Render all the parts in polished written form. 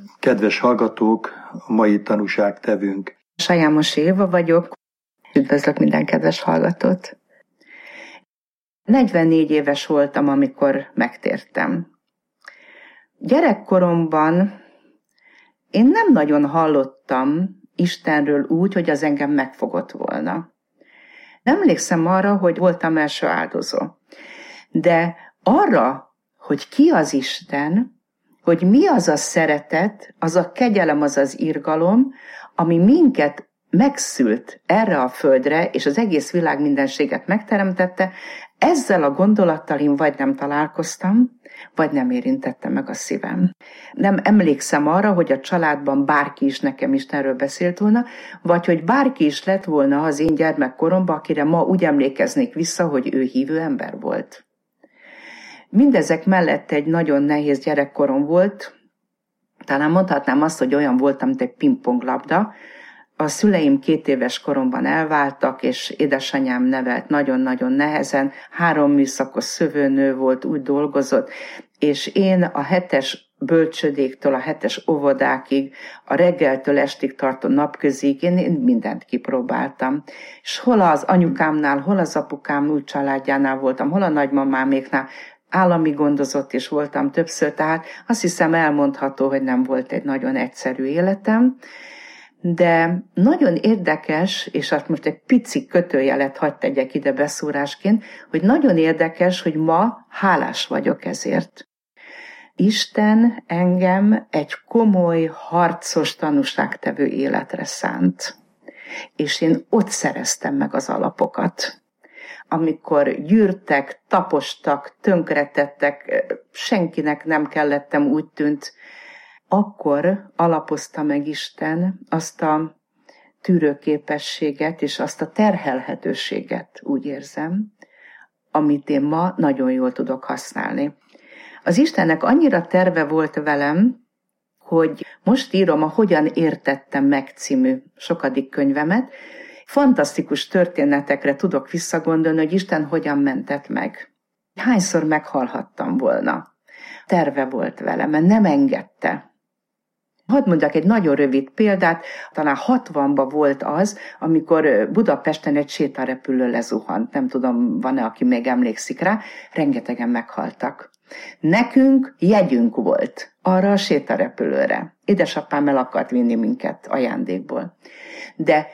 Kedves hallgatók, a mai tanúságtevőnk Sajámos Éva vagyok. Üdvözlök minden kedves hallgatót. 44 éves voltam, amikor megtértem. Gyerekkoromban én nem nagyon hallottam Istenről úgy, hogy az engem megfogott volna. Nem emlékszem arra, hogy voltam első áldozó. De arra, hogy ki az Isten, hogy mi az a szeretet, az a kegyelem, az az irgalom, ami minket megszült erre a földre, és az egész világ mindenséget megteremtette, ezzel a gondolattal én vagy nem találkoztam, vagy nem érintette meg a szívem. Nem emlékszem arra, hogy a családban bárki is nekem Istenről beszélt volna, vagy hogy bárki is lett volna az én gyermekkoromban, akire ma úgy emlékeznék vissza, hogy ő hívő ember volt. Mindezek mellett egy nagyon nehéz gyerekkorom volt, talán mondhatnám azt, hogy olyan voltam, mint egy pingponglabda. A szüleim 2 éves koromban elváltak, és édesanyám nevelt nagyon-nagyon nehezen, 3 műszakos szövőnő volt, úgy dolgozott, és én a 7-es bölcsödéktől a 7-es óvodákig, a reggeltől estig tartó napközig, én mindent kipróbáltam. És hol az anyukámnál, hol az apukám új családjánál voltam, hol a nagymamáméknál, állami gondozott is voltam többször, tehát azt hiszem elmondható, hogy nem volt egy nagyon egyszerű életem, de nagyon érdekes, és azt most egy pici kötőjelet hadd tegyek ide beszúrásként, hogy nagyon érdekes, hogy ma hálás vagyok ezért. Isten engem egy komoly, harcos tanúságtevő életre szánt, és én ott szereztem meg az alapokat. Amikor gyűrtek, tapostak, tönkretettek, senkinek nem kellettem, úgy tűnt, akkor alapozta meg Isten azt a tűrőképességet és azt a terhelhetőséget, úgy érzem, amit én ma nagyon jól tudok használni. Az Istennek annyira terve volt velem, hogy most írom a Hogyan értettem meg című sokadik könyvemet. Fantasztikus történetekre tudok visszagondolni, hogy Isten hogyan mentett meg. Hányszor meghalhattam volna. Terve volt velem, mert nem engedte. Hadd mondjak egy nagyon rövid példát, talán 60-ban volt az, amikor Budapesten egy sétarepülő lezuhant. Nem tudom, van-e, aki még emlékszik rá, rengetegen meghaltak. Nekünk jegyünk volt arra a sétarepülőre. Édesapám el akart vinni minket ajándékból. De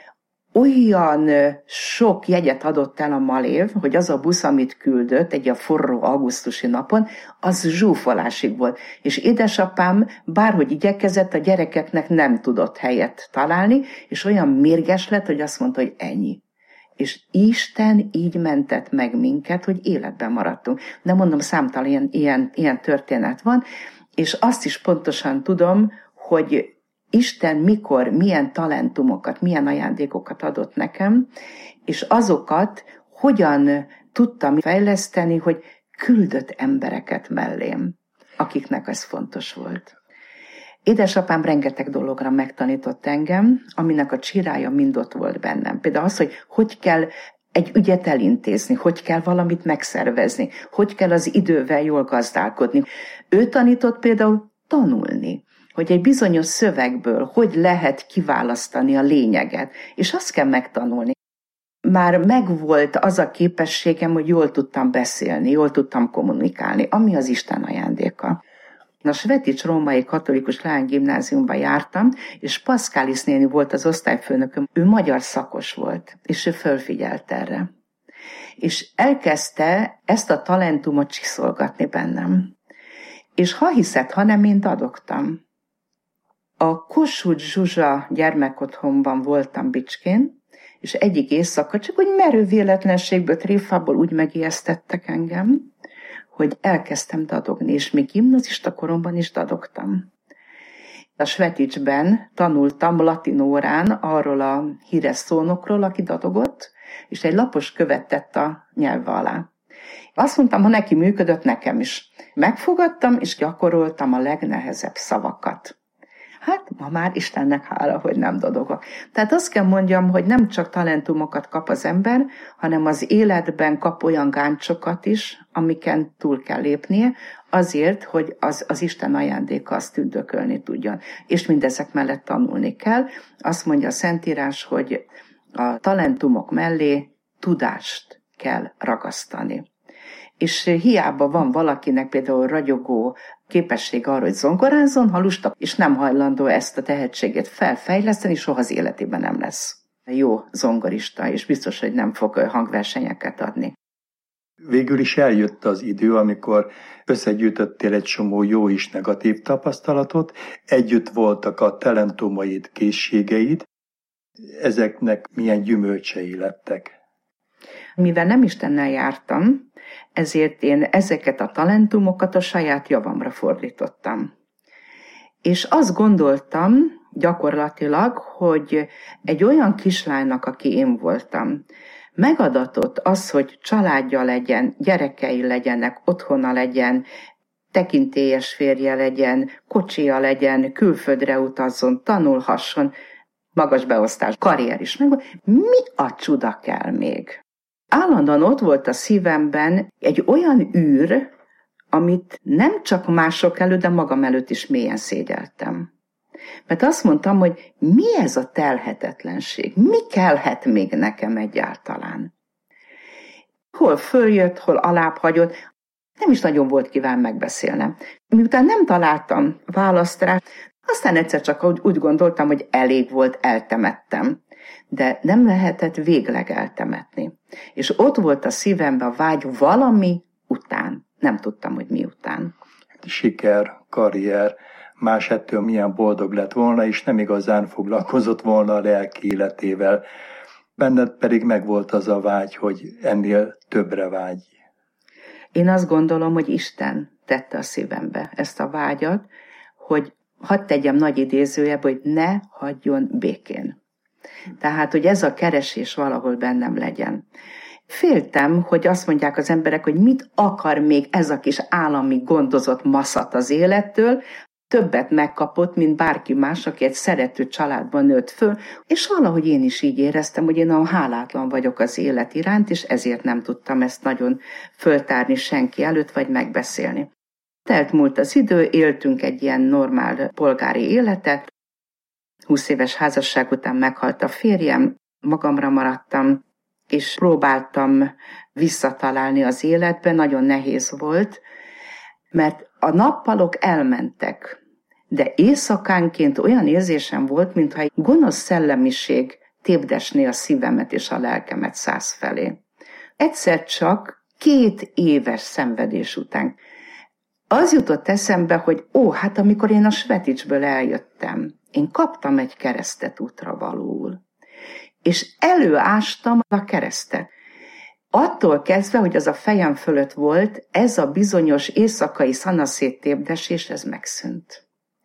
olyan sok jegyet adott el a Malév, hogy az a busz, amit küldött egy a forró augusztusi napon, az zsúfolásig volt. És édesapám bárhogy igyekezett, a gyerekeknek nem tudott helyet találni, és olyan mérges lett, hogy azt mondta, hogy ennyi. És Isten így mentett meg minket, hogy életben maradtunk. De mondom, számtalan ilyen történet van, és azt is pontosan tudom, hogy Isten mikor, milyen talentumokat, milyen ajándékokat adott nekem, és azokat hogyan tudtam fejleszteni, hogy küldött embereket mellém, akiknek ez fontos volt. Édesapám rengeteg dologra megtanított engem, aminek a csirája mind ott volt bennem. Például az, hogy kell egy ügyet elintézni, hogy kell valamit megszervezni, hogy kell az idővel jól gazdálkodni. Ő tanított például tanulni, hogy egy bizonyos szövegből hogy lehet kiválasztani a lényeget, és azt kell megtanulni. Már megvolt az a képességem, hogy jól tudtam beszélni, jól tudtam kommunikálni, ami az Isten ajándéka. A Svetics Római Katolikus Leánygimnáziumban jártam, és Paszkális néni volt az osztályfőnököm, ő magyar szakos volt, és ő fölfigyelt erre. És elkezdte ezt a talentumot csiszolgatni bennem. És ha hiszed, ha nem, én dadogtam. A Kossuth Zsuzsa gyermekotthonban voltam Bicskén, és egyik éjszaka csak úgy merő véletlenségből, tréfából úgy megijesztettek engem, hogy elkezdtem dadogni, és még gimnazista koromban is dadogtam. A Sveticsben tanultam latin órán arról a híres szónokról, aki dadogott, és egy lapos követ tett a nyelve alá. Azt mondtam, ha neki működött, nekem is. Megfogadtam, és gyakoroltam a legnehezebb szavakat. Hát ma már Istennek hála, hogy nem dadogok. Tehát azt kell mondjam, hogy nem csak talentumokat kap az ember, hanem az életben kap olyan gáncsokat is, amiken túl kell lépnie, azért, hogy az Isten ajándéka azt tündökölni tudjon. És mindezek mellett tanulni kell. Azt mondja a Szentírás, hogy a talentumok mellé tudást kell ragasztani. És hiába van valakinek például ragyogó képesség arra, hogy zongorázzon, ha lusta, és nem hajlandó ezt a tehetségét felfejleszteni, soha az életében nem lesz jó zongorista, és biztos, hogy nem fog hangversenyeket adni. Végül is eljött az idő, amikor összegyűjtöttél egy csomó jó és negatív tapasztalatot, együtt voltak a talentumaid, készségeid, ezeknek milyen gyümölcsei lettek? Mivel nem Istennel jártam, ezért én ezeket a talentumokat a saját javamra fordítottam. És azt gondoltam gyakorlatilag, hogy egy olyan kislánynak, aki én voltam, megadatott az, hogy családja legyen, gyerekei legyenek, otthona legyen, tekintélyes férje legyen, kocsija legyen, külföldre utazzon, tanulhasson, magas beosztás, karrier is megvan. Mi a csuda kell még? Állandóan ott volt a szívemben egy olyan űr, amit nem csak mások előtt, de magam előtt is mélyen szégyeltem. Mert azt mondtam, hogy mi ez a telhetetlenség? Mi kellhet még nekem egyáltalán? Hol följött, hol alább hagyott, nem is nagyon volt kíván megbeszélnem. Miután nem találtam választ rá, aztán egyszer csak úgy gondoltam, hogy elég volt, eltemettem. De nem lehetett végleg eltemetni. És ott volt a szívemben a vágy valami után. Nem tudtam, hogy mi után. Siker, karrier, más ettől milyen boldog lett volna, és nem igazán foglalkozott volna a lelki életével. Benned pedig megvolt az a vágy, hogy ennél többre vágy. Én azt gondolom, hogy Isten tette a szívembe ezt a vágyat, hogy hadd tegyem nagy idézőjebb, hogy ne hagyjon békén. Tehát, hogy ez a keresés valahol bennem legyen. Féltem, hogy azt mondják az emberek, hogy mit akar még ez a kis állami gondozott maszat az élettől, többet megkapott, mint bárki más, aki egy szerető családban nőtt föl, és valahogy én is így éreztem, hogy én hálátlan vagyok az élet iránt, és ezért nem tudtam ezt nagyon föltárni senki előtt, vagy megbeszélni. Telt múlt az idő, éltünk egy ilyen normál polgári életet, 20 éves házasság után meghalt a férjem, magamra maradtam, és próbáltam visszatalálni az életbe, nagyon nehéz volt, mert a nappalok elmentek, de éjszakánként olyan érzésem volt, mintha egy gonosz szellemiség tépdesné a szívemet és a lelkemet száz felé. Egyszer csak 2 éves szenvedés után az jutott eszembe, hogy hát amikor én a Sveticsből eljöttem, én kaptam egy keresztet útra valóul, és előástam a keresztet. Attól kezdve, hogy az a fejem fölött volt, ez a bizonyos éjszakai szanaszéttépdesés, ez megszűnt.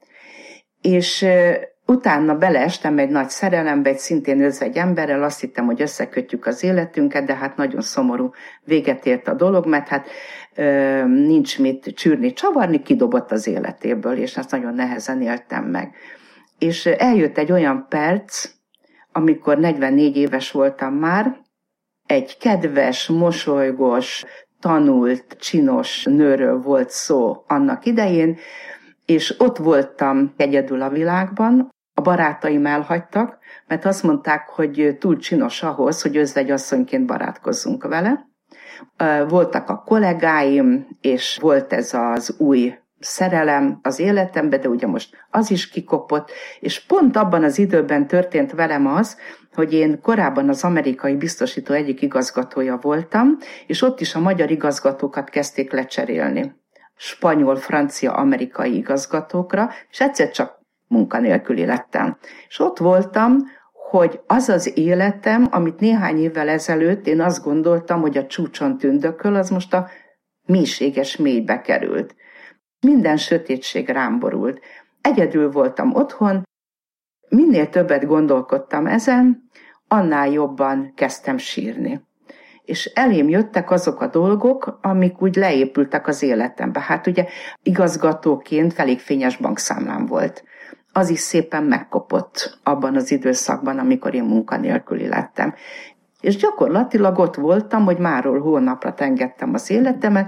És utána beleestem egy nagy szerelembe, egy szintén özvegy emberrel, azt hittem, hogy összekötjük az életünket, de hát nagyon szomorú véget ért a dolog, mert nincs mit csűrni, csavarni, kidobott az életéből, és ezt nagyon nehezen éltem meg. És eljött egy olyan perc, amikor 44 éves voltam már, egy kedves, mosolygós, tanult, csinos nőről volt szó annak idején, és ott voltam egyedül a világban, a barátaim elhagytak, mert azt mondták, hogy túl csinos ahhoz, hogy özvegyasszonyként barátkozzunk vele. Voltak a kollégáim, és volt ez az új szerelem az életemben, de ugye most az is kikopott, és pont abban az időben történt velem az, hogy én korábban az amerikai biztosító egyik igazgatója voltam, és ott is a magyar igazgatókat kezdték lecserélni. Spanyol, francia, amerikai igazgatókra, és egyszer csak munkanélküli lettem. És ott voltam, hogy az az életem, amit néhány évvel ezelőtt én azt gondoltam, hogy a csúcson tündököl, az most a mélységes mélybe került. Minden sötétség rám borult. Egyedül voltam otthon, minél többet gondolkodtam ezen, annál jobban kezdtem sírni. És elém jöttek azok a dolgok, amik úgy leépültek az életembe. Hát ugye igazgatóként elég fényes bankszámlám volt. Az is szépen megkopott abban az időszakban, amikor én munkanélküli lettem. És gyakorlatilag ott voltam, hogy máról hónapra engedtem az életemet,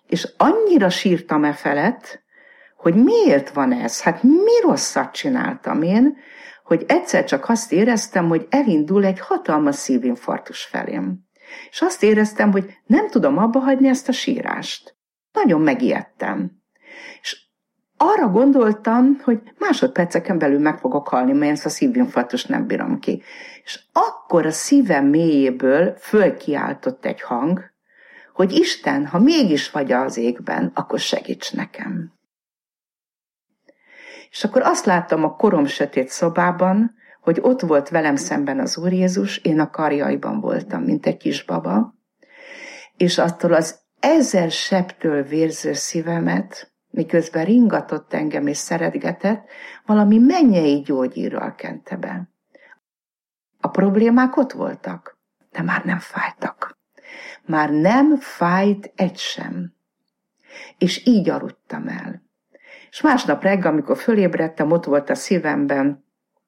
És annyira sírtam e felett, hogy miért van ez? Hát mi rosszat csináltam én, hogy egyszer csak azt éreztem, hogy elindul egy hatalmas szívinfarktus felém. És azt éreztem, hogy nem tudom abba hagyni ezt a sírást. Nagyon megijedtem. És arra gondoltam, hogy másodperceken belül meg fogok halni, mert ezt a szívinfarktust nem bírom ki. És akkor a szívem mélyéből fölkiáltott egy hang, hogy Isten, ha mégis vagy az égben, akkor segíts nekem. És akkor azt láttam a korom sötét szobában, hogy ott volt velem szemben az Úr Jézus, én a karjaiban voltam, mint egy kisbaba, és attól az 1000 sebtől vérző szívemet, miközben ringatott engem és szeretgetett, valami mennyei gyógyírral kente be. A problémák ott voltak, de már nem fájtak. Már nem fájt egy sem. És így aludtam el. És másnap reggel, amikor fölébredtem, ott volt a szívemben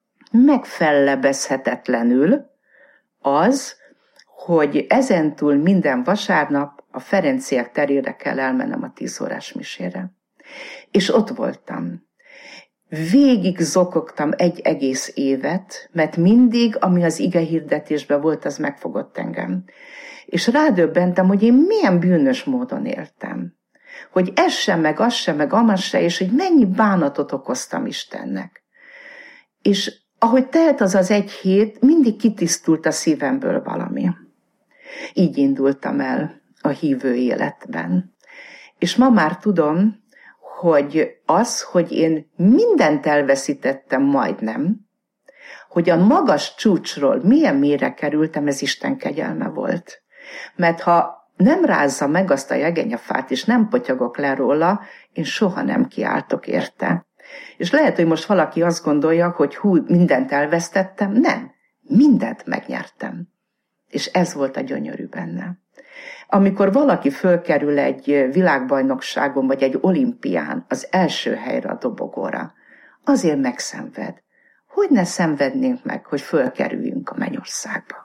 megfellebezhetetlenül az, hogy ezentúl minden vasárnap a Ferenciek terére kell elmennem a 10 órás misére. És ott voltam. Végig zokogtam egy egész évet, mert mindig, ami az ige hirdetésben volt, az megfogott engem. És rádöbbentem, hogy én milyen bűnös módon éltem. Hogy ez sem, meg az sem, meg amaz sem, és hogy mennyi bánatot okoztam Istennek. És ahogy telt az egy hét, mindig kitisztult a szívemből valami. Így indultam el a hívő életben. És ma már tudom, hogy az, hogy én mindent elveszítettem majdnem, hogy a magas csúcsról milyen mélyre kerültem, ez Isten kegyelme volt. Mert ha nem rázza meg azt a jegenyefát, és nem potyogok le róla, én soha nem kiáltok érte. És lehet, hogy most valaki azt gondolja, hogy hú, mindent elvesztettem. Nem, mindent megnyertem. És ez volt a gyönyörű benne. Amikor valaki fölkerül egy világbajnokságon, vagy egy olimpián az első helyre a dobogóra, azért megszenved. Hogy ne szenvednénk meg, hogy fölkerüljünk a mennyországba?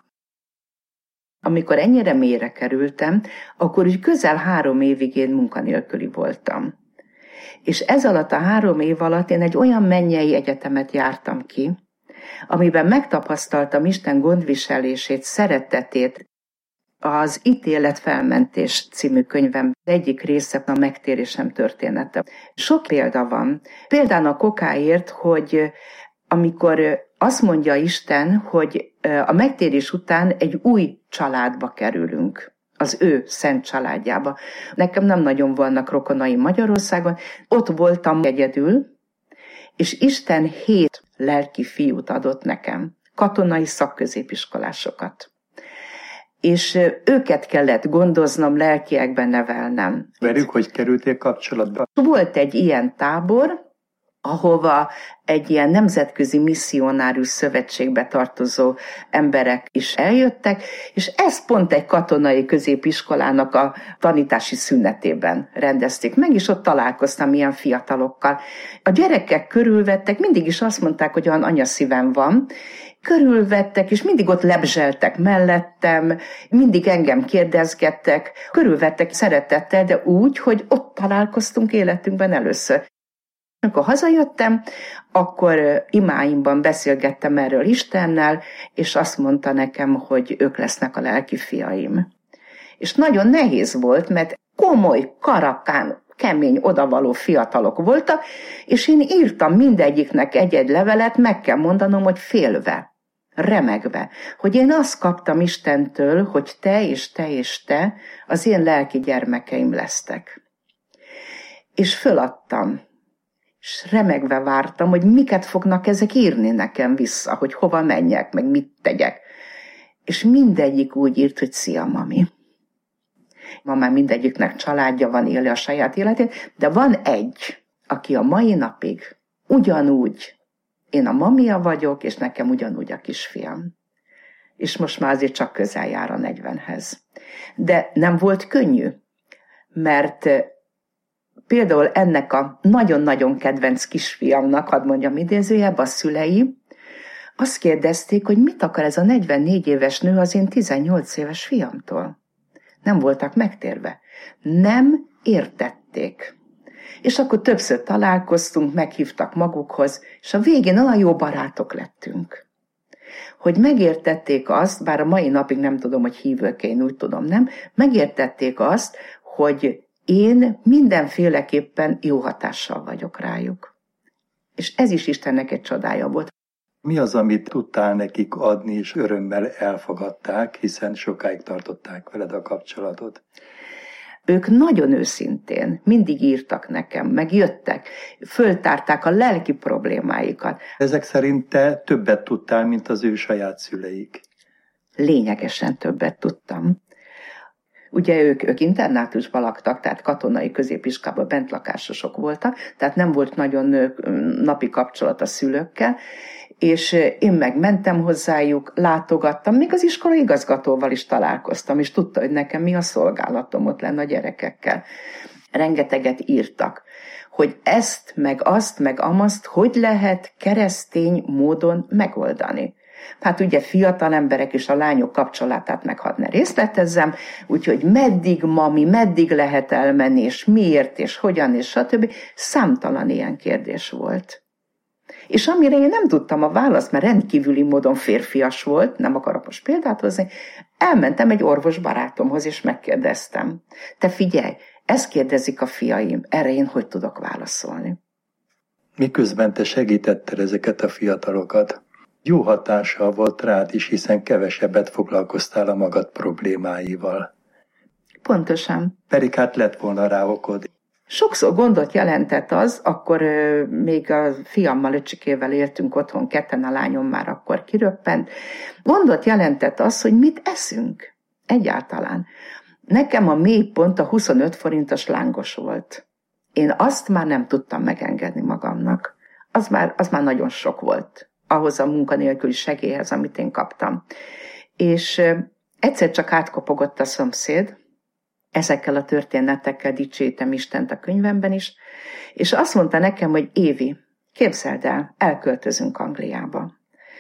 Amikor ennyire mélyre kerültem, akkor úgy közel 3 évig én munkanélküli voltam. És ez alatt a 3 év alatt én egy olyan mennyei egyetemet jártam ki, amiben megtapasztaltam Isten gondviselését, szeretetét. Az Ítéletfelmentés című könyvem egyik része a megtérésem története. Sok példa van. Például a kokáért, hogy amikor azt mondja Isten, hogy a megtérés után egy új családba kerülünk, az ő szent családjába. Nekem nem nagyon vannak rokonaim Magyarországon, ott voltam egyedül, és Isten 7 lelki fiút adott nekem, katonai szakközépiskolásokat. És őket kellett gondoznom, lelkiekben nevelnem. Velük hogy kerültél kapcsolatba? Volt egy ilyen tábor, ahova egy ilyen nemzetközi misszionárius szövetségbe tartozó emberek is eljöttek, és ezt pont egy katonai középiskolának a tanítási szünetében rendezték meg, és ott találkoztam ilyen fiatalokkal. A gyerekek körülvettek, mindig is azt mondták, hogy olyan anyaszívem van, körülvettek, és mindig ott lebzseltek mellettem, mindig engem kérdezgettek, körülvettek szeretettel, de úgy, hogy ott találkoztunk életünkben először. Amikor hazajöttem, akkor imáimban beszélgettem erről Istennel, és azt mondta nekem, hogy ők lesznek a lelki fiaim. És nagyon nehéz volt, mert komoly, karakán, kemény, odavaló fiatalok voltak, és én írtam mindegyiknek egy-egy levelet, meg kell mondanom, hogy félve, remegve, hogy én azt kaptam Istentől, hogy te és te és te az én lelki gyermekeim lesztek. És föladtam. És remegve vártam, hogy miket fognak ezek írni nekem vissza, hogy hova menjek, meg mit tegyek. És mindegyik úgy írt, hogy szia, mami. Ma már mindegyiknek családja van, éli a saját életét, de van egy, aki a mai napig ugyanúgy, én a mamia vagyok, és nekem ugyanúgy a kisfiam. És most már azért csak közel jár a 40-hez. De nem volt könnyű, mert például ennek a nagyon-nagyon kedvenc kisfiamnak, hadd mondjam idézőjebb, a szülei azt kérdezték, hogy mit akar ez a 44 éves nő az én 18 éves fiamtól. Nem voltak megtérve. Nem értették. És akkor többször találkoztunk, meghívtak magukhoz, és a végén olyan jó barátok lettünk. Hogy megértették azt, bár a mai napig nem tudom, hogy hívők, én úgy tudom, nem, megértették azt, hogy én mindenféleképpen jó hatással vagyok rájuk. És ez is Istennek egy csodája volt. Mi az, amit tudtál nekik adni, és örömmel elfogadták, hiszen sokáig tartották veled a kapcsolatot? Ők nagyon őszintén mindig írtak nekem, meg jöttek, föltárták a lelki problémáikat. Ezek szerint te többet tudtál, mint az ő saját szüleik? Lényegesen többet tudtam. Ugye ők internátusban laktak, tehát katonai középiskolában bentlakásosok voltak, tehát nem volt nagyon napi kapcsolat a szülőkkel, és én meg mentem hozzájuk, látogattam, még az iskola igazgatóval is találkoztam, és tudta, hogy nekem mi a szolgálatom ott lenne a gyerekekkel. Rengeteget írtak, hogy ezt, meg azt, meg amazt, hogy lehet keresztény módon megoldani. Hát ugye fiatal emberek és a lányok kapcsolatát meg hadd ne részletezzem, úgyhogy meddig mami, meddig lehet elmenni, és miért, és hogyan, és stb. Számtalan ilyen kérdés volt. És amire én nem tudtam a választ, mert rendkívüli módon férfias volt, nem akarok most példát hozni, elmentem egy orvos barátomhoz, és megkérdeztem. Te figyelj, ezt kérdezik a fiaim, erre én hogy tudok válaszolni? Miközben te segítetted ezeket a fiatalokat, jó hatással volt rád is, hiszen kevesebbet foglalkoztál a magad problémáival. Pontosan. Pedig hát lett volna rá okod. Sokszor gondot jelentett az, akkor még a fiammal, öcsikével éltünk otthon, ketten, a lányom már akkor kiröppent. Gondot jelentett az, hogy mit eszünk egyáltalán. Nekem a mélypont a 25 forintos lángos volt. Én azt már nem tudtam megengedni magamnak. Az már nagyon sok volt ahhoz a munkanélküli segélyhez, amit én kaptam. És egyszer csak átkopogott a szomszéd, ezekkel a történetekkel dicsértem Istent a könyvemben is, és azt mondta nekem, hogy Évi, képzeld el, elköltözünk Angliába.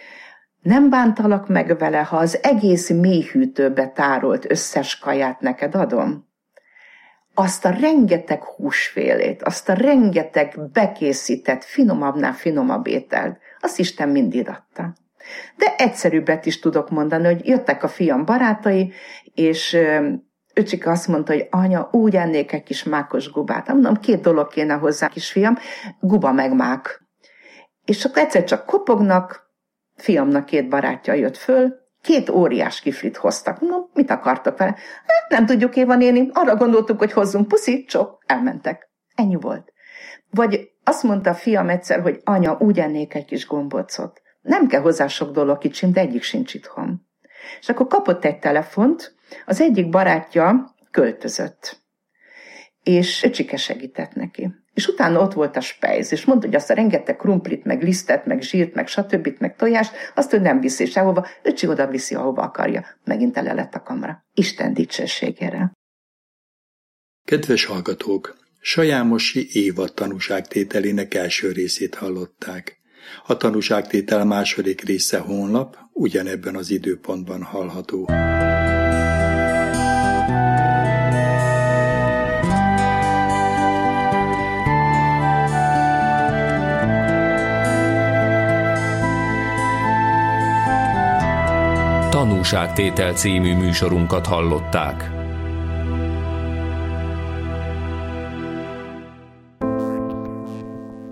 Nem bántalak meg vele, ha az egész mélyhűtőbe tárolt összes kaját neked adom? Azt a rengeteg húsfélét, azt a rengeteg bekészített, finomabbnál finomabb ételt, azt Isten mindig adta. De egyszerűbbet is tudok mondani, hogy jöttek a fiam barátai, és öcsike azt mondta, hogy anya, úgy ennék egy kis mákos gubát. Mondom, 2 dolog kéne hozzá, kisfiam, guba meg mák. És akkor egyszer csak kopognak, fiamnak 2 barátja jött föl, 2 óriás kiflit hoztak. Mondom, mit akartok vele? Hát nem tudjuk, Éva néni, arra gondoltuk, hogy hozzunk puszit, csok, elmentek. Ennyi volt. Vagy azt mondta a fiam egyszer, hogy anya, úgy ennék egy kis gombócot. Nem kell hozzá sok dolog kicsim, de egyik sincs itthon. És akkor kapott egy telefont, az egyik barátja költözött, és öcsike segített neki. És utána ott volt a spejz, és mondta, hogy azt a rengeteg krumplit, meg lisztet, meg zsírt, meg stb., meg tojást, azt ő nem viszi sehova, öcsi oda viszi, ahova akarja. Megint tele lett a kamra. Isten dicsőségére. Kedves hallgatók! Sajámosi Éva tanúságtételének első részét hallották. A tanúságtétel második része holnap, ugyanebben az időpontban hallható. Tanúságtétel című műsorunkat hallották.